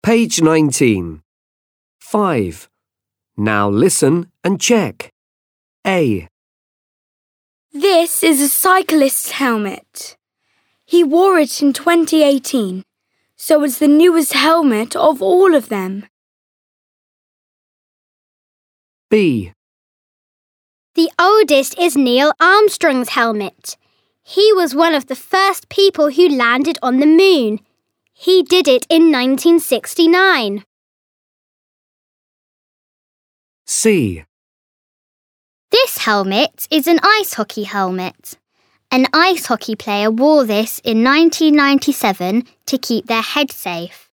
Page 19. 5. Now listen and check. A. This is a cyclist's helmet. He wore it in 2018, so it's the newest helmet of all of them. B. The oldest is Neil Armstrong's helmet. He was one of the first people who landed on the moon. He did it in 1969. C. This helmet is an ice hockey helmet. An ice hockey player wore this in 1997 to keep their head safe.